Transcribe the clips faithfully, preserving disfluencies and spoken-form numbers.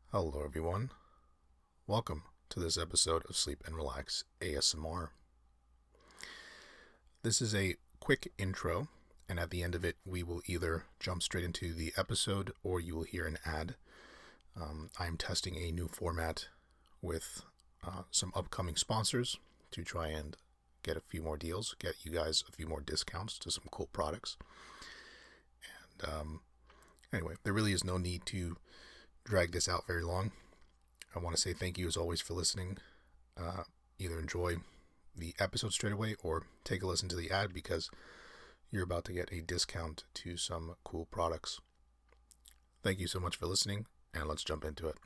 Hello everyone, welcome to this episode of Sleep and Relax A S M R. This is a quick intro, and at the end of it we will either jump straight into the episode or you will hear an ad. Um, I am testing a new format with uh, some upcoming sponsors to try and get a few more deals, get you guys a few more discounts to some cool products. And um, anyway, there really is no need to drag this out very long. I want to say thank you as always for listening. Uh, either enjoy the episode straight away or take a listen to the ad because you're about to get a discount to some cool products. Thank you so much for listening, and let's jump into it.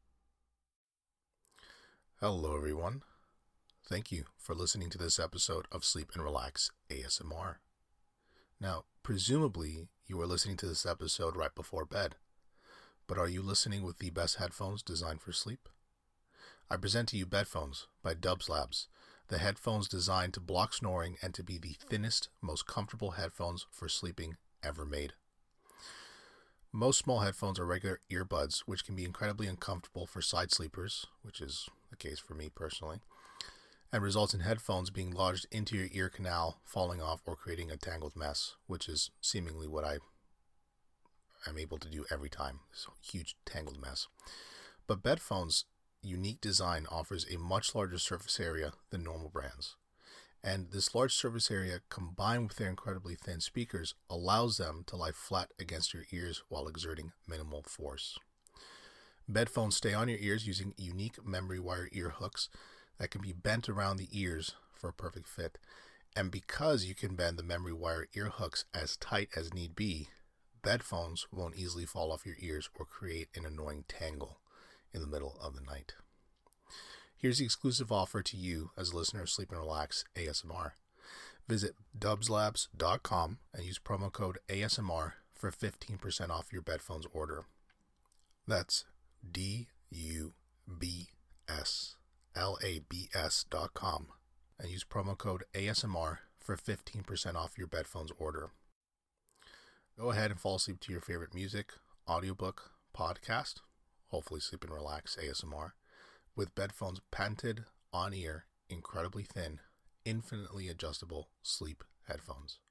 Hello everyone. Thank you for listening to this episode of Sleep and Relax A S M R. Now, presumably you are listening to this episode right before bed. But are you listening with the best headphones designed for sleep? I present to you Bedphones by Dubs Labs, the headphones designed to block snoring and to be the thinnest, most comfortable headphones for sleeping ever made. Most small headphones are regular earbuds, which can be incredibly uncomfortable for side sleepers, which is the case for me personally, and results in headphones being lodged into your ear canal, falling off, or creating a tangled mess, which is seemingly what I I'm able to do every time. It's a huge tangled mess. But Bedphones' unique design offers a much larger surface area than normal brands. And this large surface area, combined with their incredibly thin speakers, allows them to lie flat against your ears while exerting minimal force. Bedphones stay on your ears using unique memory wire ear hooks that can be bent around the ears for a perfect fit. And because you can bend the memory wire ear hooks as tight as need be, Bedphones won't easily fall off your ears or create an annoying tangle in the middle of the night. Here's the exclusive offer to you as a listener of Sleep and Relax A S M R. Visit dubs labs dot com and use promo code A S M R for fifteen percent off your Bedphones order. That's D U B S L A B S dot com and use promo code A S M R for fifteen percent off your Bedphones order. Go ahead and fall asleep to your favorite music, audiobook, podcast, hopefully Sleep and Relax A S M R, with Bedphones' patented, on-ear, incredibly thin, infinitely adjustable sleep headphones.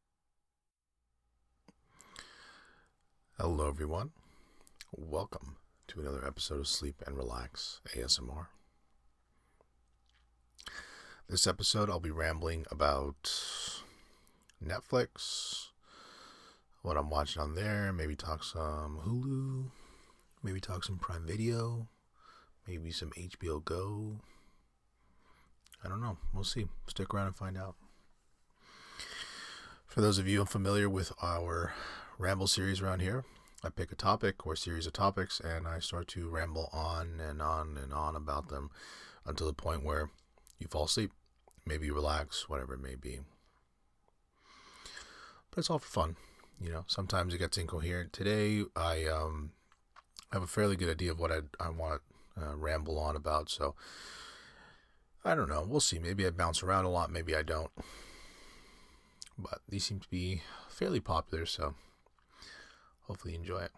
Hello everyone. Welcome to another episode of Sleep and Relax A S M R. This episode I'll be rambling about Netflix, what I'm watching on there, maybe talk some Hulu, maybe talk some Prime Video, maybe some H B O Go. I don't know. We'll see. Stick around and find out. For those of you unfamiliar with our ramble series around here, I pick a topic or a series of topics and I start to ramble on and on and on about them until the point where you fall asleep, maybe relax, whatever it may be. But it's all for fun. You know, sometimes it gets incoherent. Today, I um, have a fairly good idea of what I, I want to uh, ramble on about. So, I don't know. We'll see. Maybe I bounce around a lot. Maybe I don't. But these seem to be fairly popular. So, hopefully you enjoy it.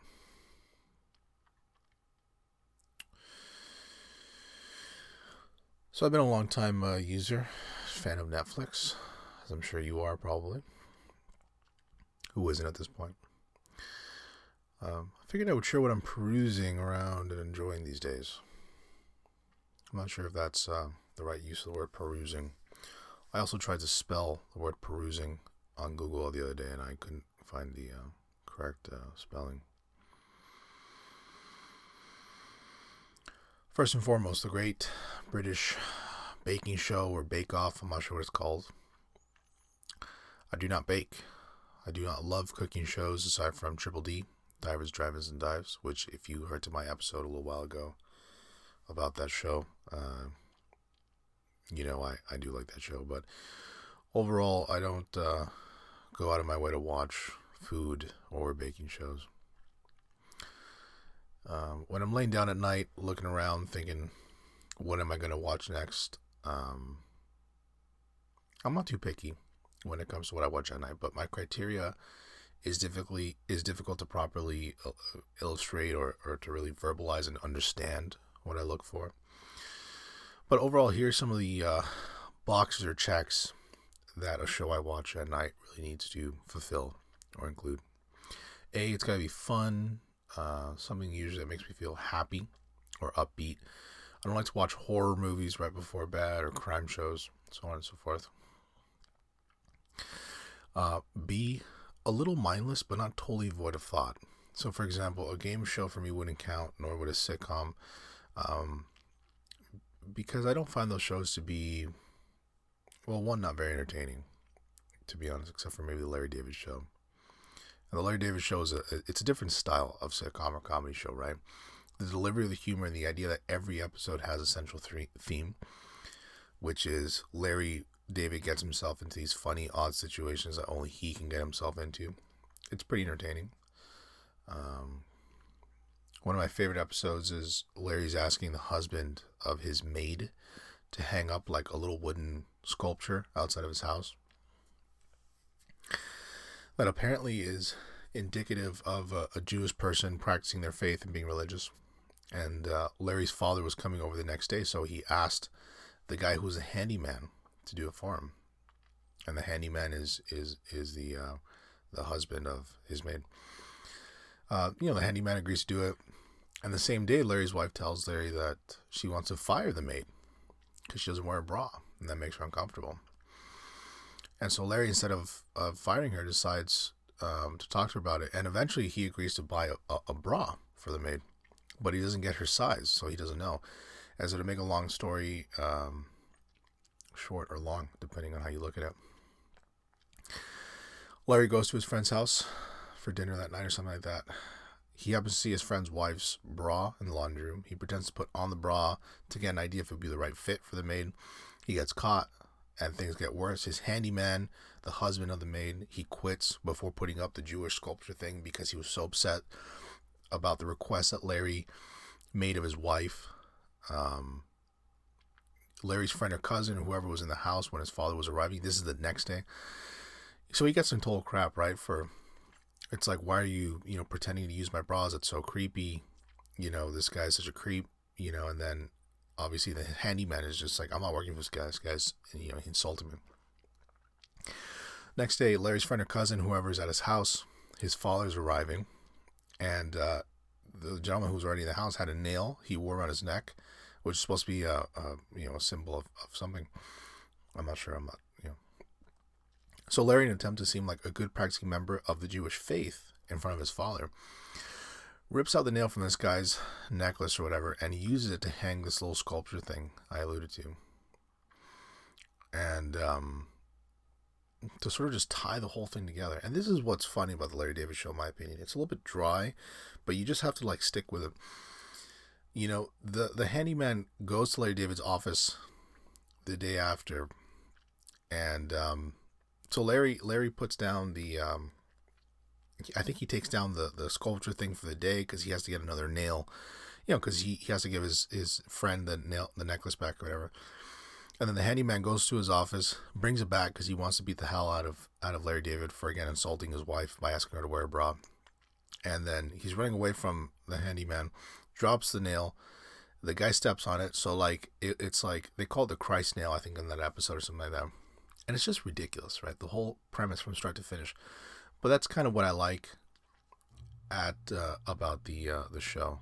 So, I've been a long time uh, user, fan of Netflix, as I'm sure you are probably. Who isn't at this point? Um, I figured I would share what I'm perusing around and enjoying these days. I'm not sure if that's uh, the right use of the word perusing. I also tried to spell the word perusing on Google the other day and I couldn't find the uh, correct uh, spelling. First and foremost, the great British baking show or Bake Off, I'm not sure what it's called. I do not bake. I do not love cooking shows aside from Triple D, Divers, Drivers, and Dives, which if you heard to my episode a little while ago about that show, uh, you know I, I do like that show. But overall, I don't uh, go out of my way to watch food or baking shows. Um, when I'm laying down at night, looking around, thinking, what am I going to watch next? Um, I'm not too picky when it comes to what I watch at night, but my criteria is difficultly is difficult to properly uh, illustrate or, or to really verbalize and understand what I look for. But overall, here's some of the uh, boxes or checks that a show I watch at night really needs to fulfill or include. A, it's got to be fun, uh, something usually that makes me feel happy or upbeat. I don't like to watch horror movies right before bed or crime shows, so on and so forth. Uh, B, a little mindless but not totally void of thought. So, for example, a game show for me wouldn't count, nor would a sitcom, um, because I don't find those shows to be, well, one, not very entertaining, to be honest, except for maybe the Larry David Show. And the Larry David Show is a, it's a different style of sitcom or comedy show, right? The delivery of the humor and the idea that every episode has a central th- theme, which is Larry David gets himself into these funny, odd situations that only he can get himself into. It's pretty entertaining. Um, one of my favorite episodes is Larry's asking the husband of his maid to hang up like a little wooden sculpture outside of his house that apparently is indicative of a, a Jewish person practicing their faith and being religious. And uh, Larry's father was coming over the next day, so he asked the guy who was a handyman to do it for him. And the handyman is is is the uh, the husband of his maid. Uh, you know, the handyman agrees to do it. And the same day, Larry's wife tells Larry that she wants to fire the maid because she doesn't wear a bra, and that makes her uncomfortable. And so Larry, instead of, of firing her, decides um, to talk to her about it. And eventually he agrees to buy a, a, a bra for the maid. But he doesn't get her size, so he doesn't know. And so to make a long story um, short or long, depending on how you look at it, Larry goes to his friend's house for dinner that night or something like that. He happens to see his friend's wife's bra in the laundry room. He pretends to put on the bra to get an idea if it would be the right fit for the maid. He gets caught, and things get worse. His handyman, the husband of the maid, he quits before putting up the Jewish sculpture thing because he was so upset about the request that Larry made of his wife. Um, Larry's friend or cousin, or whoever was in the house when his father was arriving, this is the next day. So he gets some total crap, right? For, it's like, why are you, you know, pretending to use my bras? It's so creepy. You know, this guy's such a creep, you know, and then obviously the handyman is just like, I'm not working for this guy. This guy's, and, you know, he insulted me. Next day, Larry's friend or cousin, whoever's at his house, his father's arriving. And uh, the gentleman who was already in the house had a nail he wore around his neck, which is supposed to be a, a you know a symbol of, of something. I'm not sure. I'm not you know. So Larry, in an attempt to seem like a good practicing member of the Jewish faith in front of his father, rips out the nail from this guy's necklace or whatever, and he uses it to hang this little sculpture thing I alluded to, and um, to sort of just tie the whole thing together. And this is what's funny about the Larry David Show, in my opinion. It's a little bit dry, but you just have to like stick with it. You know, the the handyman goes to Larry David's office the day after, and um, so Larry Larry puts down the um, I think he takes down the, the sculpture thing for the day because he has to get another nail, you know, because he, he has to give his, his friend the nail the necklace back or whatever. And then the handyman goes to his office, brings it back because he wants to beat the hell out of out of Larry David for, again, insulting his wife by asking her to wear a bra. And then he's running away from the handyman, drops the nail. The guy steps on it. So, like, it, it's like, they call it the Christ nail, I think, in that episode or something like that. And it's just ridiculous, right? The whole premise from start to finish. But that's kind of what I like at uh, about the uh, the show.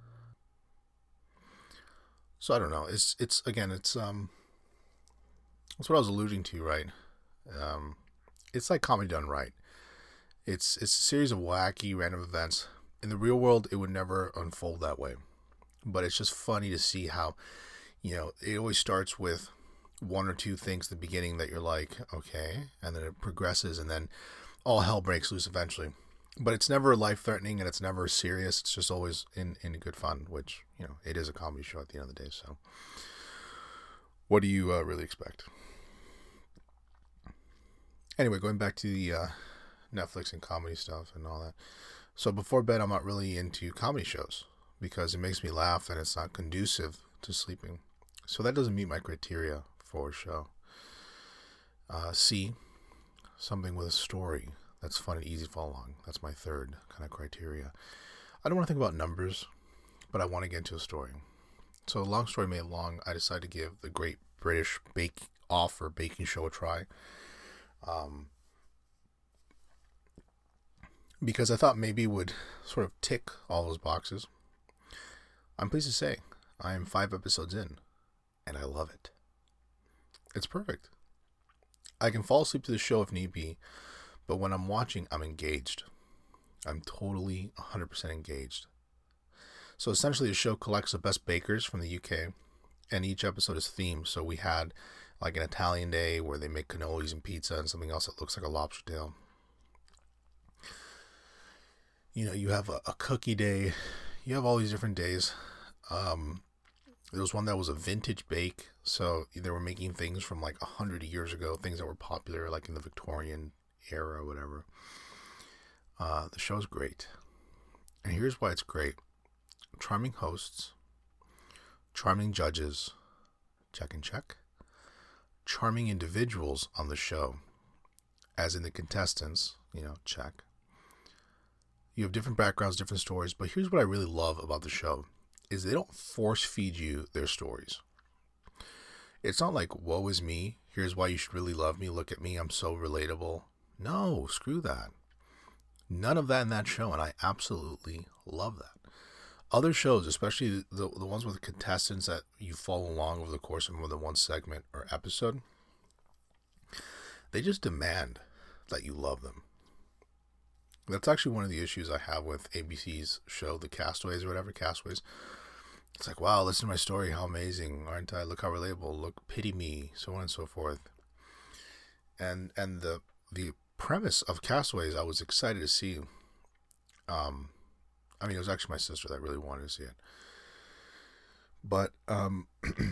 So I don't know. It's it's again. It's um. That's what I was alluding to, right? Um, it's like comedy done right. It's it's a series of wacky random events. In the real world, it would never unfold that way. But it's just funny to see how, you know, it always starts with one or two things at the beginning that you're like, okay, and then it progresses, and then all hell breaks loose eventually. But it's never life-threatening, and it's never serious. It's just always in, in good fun, which, you know, it is a comedy show at the end of the day. So what do you uh, really expect? Anyway, going back to the uh, Netflix and comedy stuff and all that. So before bed, I'm not really into comedy shows because it makes me laugh and it's not conducive to sleeping. So that doesn't meet my criteria for a show. Uh, C, something with a story that's fun and easy to follow along. That's my third kind of criteria. I don't want to think about numbers, but I want to get into a story. So, long story made long, I decided to give the Great British Bake Off or Baking Show a try. Um, because I thought maybe it would sort of tick all those boxes. I'm pleased to say I am five episodes in, and I love it. It's perfect. I can fall asleep to the show if need be, but when I'm watching, I'm engaged. I'm totally one hundred percent engaged. So essentially, the show collects the best bakers from the U K, and each episode is themed. So we had like an Italian day where they make cannolis and pizza and something else that looks like a lobster tail. You know, you have a, a cookie day. You have all these different days. Um, there was one that was a vintage bake. So they were making things from like a hundred years ago, things that were popular like in the Victorian era or whatever. Uh, the show's great. And here's why it's great. Charming hosts, charming judges, check and check, charming individuals on the show, as in the contestants, you know, check. You have different backgrounds, different stories, but here's what I really love about the show, is they don't force feed you their stories. It's not like, woe is me, here's why you should really love me, look at me, I'm so relatable. No, screw that. None of that in that show, and I absolutely love that. Other shows, especially the, the ones with contestants that you follow along over the course of more than one segment or episode, they just demand that you love them. That's actually one of the issues I have with A B C's show, The Castaways or whatever, Castaways. It's like, wow, listen to my story, how amazing, aren't I? Look how relatable, look, pity me, so on and so forth. And and the the premise of Castaways, I was excited to see. Um, I mean, it was actually my sister that really wanted to see it. But um,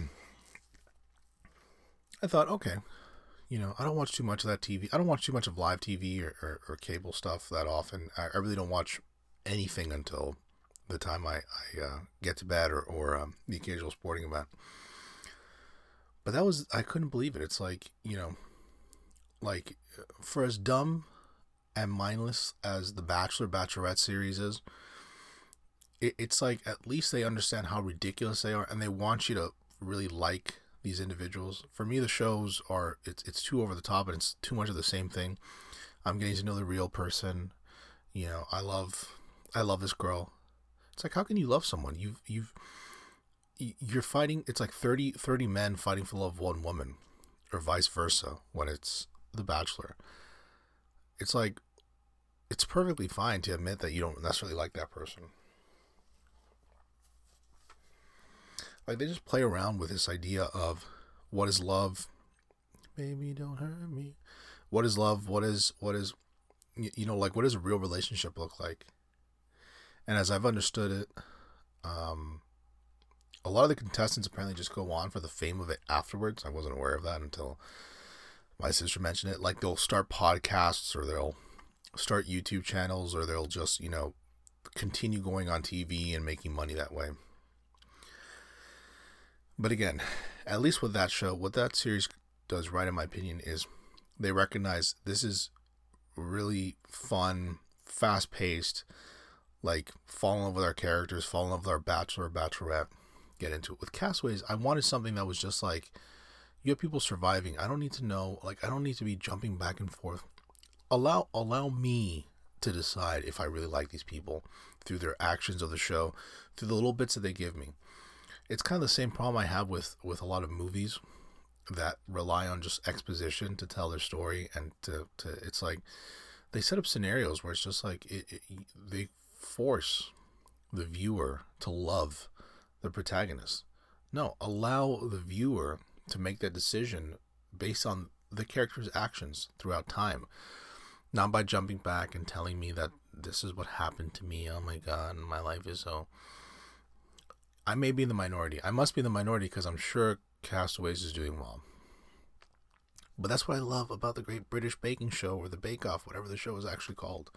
I thought, okay, you know, I don't watch too much of that T V. I don't watch too much of live T V or, or, or cable stuff that often. I, I really don't watch anything until the time I, I uh, get to bed or, or um, the occasional sporting event. But that was, I couldn't believe it. It's like, you know, like for as dumb and mindless as the Bachelor, Bachelorette series is, it, it's like at least they understand how ridiculous they are and they want you to really like these individuals. For me, the shows are, it's it's too over the top and it's too much of the same thing. I'm getting to know the real person. You know, I love, I love this girl. It's like, how can you love someone? You've, you've, you're fighting, it's like thirty, thirty men fighting for the love of one woman, or vice versa when it's The Bachelor. It's like, it's perfectly fine to admit that you don't necessarily like that person. Like, they just play around with this idea of what is love? Baby, don't hurt me. What is love? What is, what is, you know, like, what does a real relationship look like? And as I've understood it, um, a lot of the contestants apparently just go on for the fame of it afterwards. I wasn't aware of that until my sister mentioned it. Like, they'll start podcasts or they'll start YouTube channels or they'll just, you know, continue going on T V and making money that way. But again, at least with that show, what that series does right, in my opinion, is they recognize this is really fun, fast-paced, like, fall in love with our characters, fall in love with our bachelor or bachelorette, get into it. With Castaways, I wanted something that was just like, you have people surviving. I don't need to know, like, I don't need to be jumping back and forth. Allow, allow me to decide if I really like these people through their actions of the show, through the little bits that they give me. It's kind of the same problem I have with, with a lot of movies that rely on just exposition to tell their story, and to, to it's like they set up scenarios where it's just like it, it, they force the viewer to love the protagonist. No, allow the viewer to make that decision based on the character's actions throughout time, not by jumping back and telling me that this is what happened to me. Oh my God, my life is so... I may be in the minority. I must be in the minority because I'm sure Castaways is doing well. But that's what I love about the Great British Baking Show, or the Bake Off, whatever the show is actually called.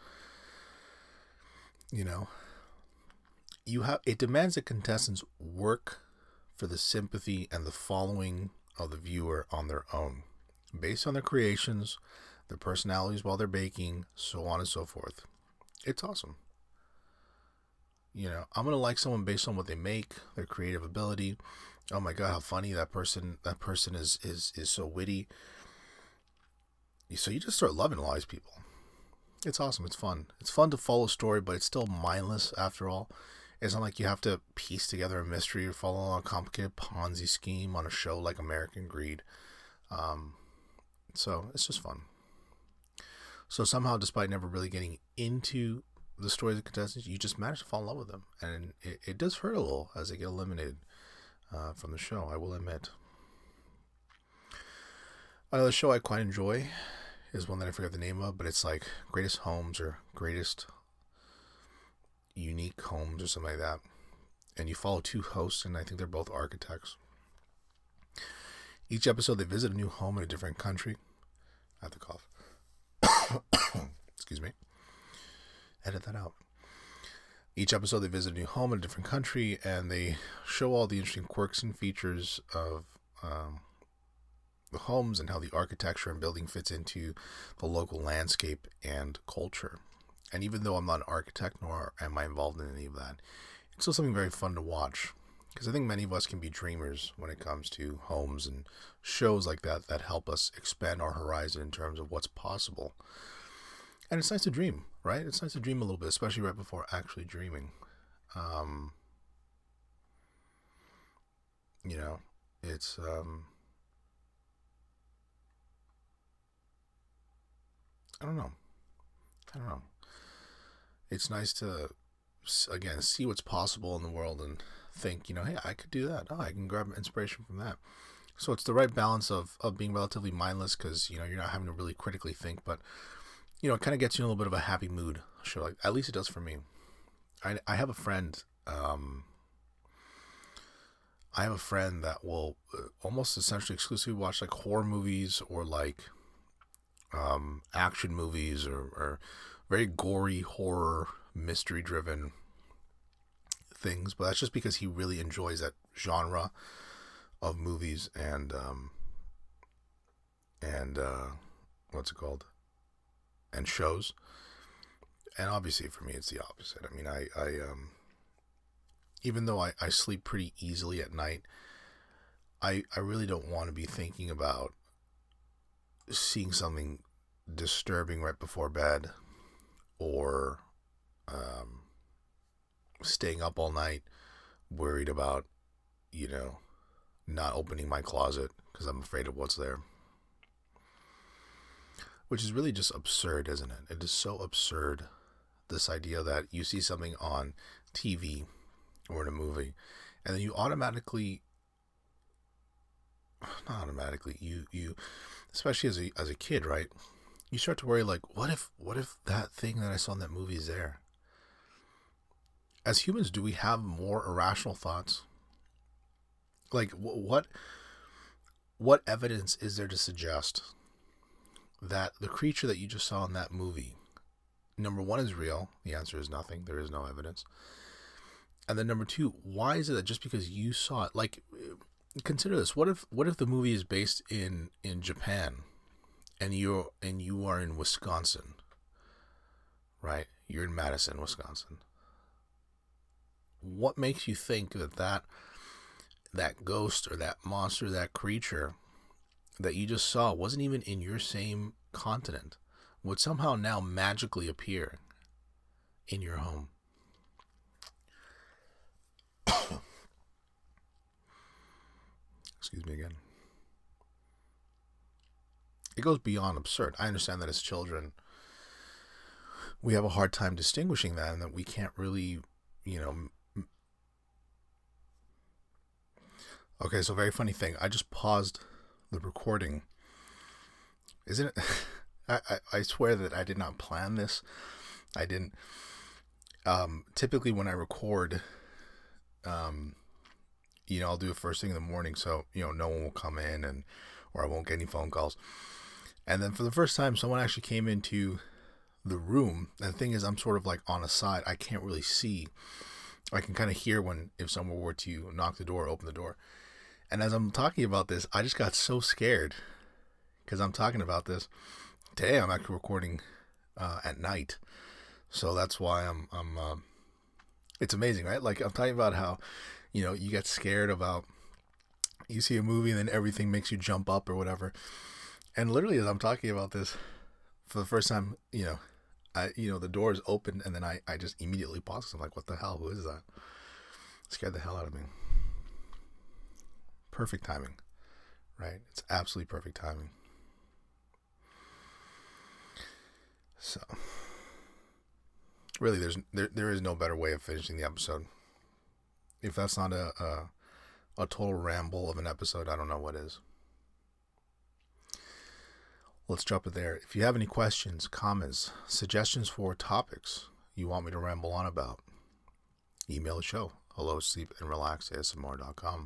You know, you have, it demands that contestants work for the sympathy and the following of the viewer on their own, based on their creations, their personalities while they're baking, so on and so forth. It's awesome. You know, I'm going to like someone based on what they make, their creative ability. Oh my God, how funny that person, that person is, is, is so witty. So you just start loving a lot of these people. It's awesome. It's fun. It's fun to follow a story, but it's still mindless after all. It's not like you have to piece together a mystery or follow along a complicated Ponzi scheme on a show like American Greed. Um, so it's just fun. So somehow, despite never really getting into the stories of the contestants, you just manage to fall in love with them. And it, it does hurt a little as they get eliminated uh, from the show, I will admit. Another show I quite enjoy is one that I forget the name of, but it's like Greatest Homes or Greatest Unique Homes or something like that. And you follow two hosts, and I think they're both architects. Each episode, they visit a new home in a different country. I have to cough. Excuse me. Edit that out. Each episode, they visit a new home in a different country, and they show all the interesting quirks and features of um, the homes and how the architecture and building fits into the local landscape and culture. And even though I'm not an architect, nor am I involved in any of that, it's still something very fun to watch. Because I think many of us can be dreamers when it comes to homes and shows like that that help us expand our horizon in terms of what's possible. And it's nice to dream, right? It's nice to dream a little bit, especially right before actually dreaming. Um, you know, it's... Um, I don't know. I don't know. It's nice to, again, see what's possible in the world and think, you know, hey, I could do that. Oh, I can grab inspiration from that. So it's the right balance of, of being relatively mindless because, you know, you're not having to really critically think, but, you know, it kind of gets you in a little bit of a happy mood. Show, like, at least it does for me. I, I have a friend, um, I have a friend that will almost essentially exclusively watch like horror movies or like um, action movies or, or very gory horror mystery driven things, but that's just because he really enjoys that genre of movies and um and uh what's it called and shows. And obviously for me it's the opposite. I mean, I I um even though I, I sleep pretty easily at night, I I really don't want to be thinking about seeing something disturbing right before bed or um staying up all night worried about, you know, not opening my closet because I'm afraid of what's there. Which is really just absurd, isn't it? It is so absurd, this idea that you see something on T V or in a movie and then you automatically not automatically you you especially as a as a kid, right? You start to worry like, what if what if that thing that I saw in that movie is there? As humans, do we have more irrational thoughts? Like, what what evidence is there to suggest that the creature that you just saw in that movie, number one, is real? The answer is nothing. There is no evidence. And then number two, why is it that just because you saw it, like, consider this: what if what if the movie is based in in Japan, and you and you are in Wisconsin, right? You're in Madison, Wisconsin. What makes you think that that that ghost or that monster, that creature that you just saw wasn't even in your same continent, would somehow now magically appear in your home? Excuse me again. It goes beyond absurd. I understand that as children, we have a hard time distinguishing that and that we can't really, you know... Okay, so very funny thing. I just paused the recording. Isn't it? I, I, I swear that I did not plan this. I didn't. Um, typically when I record, um, you know, I'll do it first thing in the morning. So, you know, no one will come in and, or I won't get any phone calls. And then for the first time, someone actually came into the room. And the thing is, I'm sort of like on a side. I can't really see. I can kind of hear when, if someone were to knock the door, open the door. And as I'm talking about this, I just got so scared because I'm talking about this today I'm actually recording uh, at night, so that's why I'm I'm. Uh, it's amazing, right? Like I'm talking about how, you know, you get scared about, you see a movie and then everything makes you jump up or whatever, and literally as I'm talking about this for the first time, you know, I you know the door is open and then I I just immediately pause. I'm like, what the hell? Who is that? It scared the hell out of me. Perfect timing, right? It's absolutely perfect timing. So, really, there's there there is no better way of finishing the episode. If that's not a a, a total ramble of an episode, I don't know what is. Let's drop it there. If you have any questions, comments, suggestions for topics you want me to ramble on about, email the show. hello sleep and relax A S M R dot com.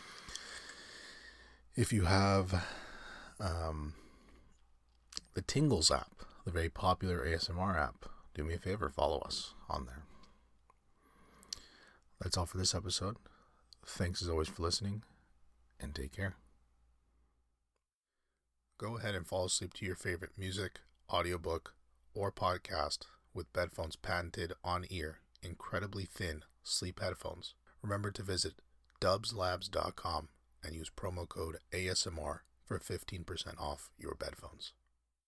If you have um, the Tingles app, the very popular A S M R app, do me a favor, follow us on there. That's all for this episode. Thanks as always for listening, and take care. Go ahead and fall asleep to your favorite music, audiobook, or podcast with Bedphone's patented on-ear, incredibly thin sleep headphones. Remember to visit dubs labs dot com and use promo code A S M R for fifteen percent off your Bedphones.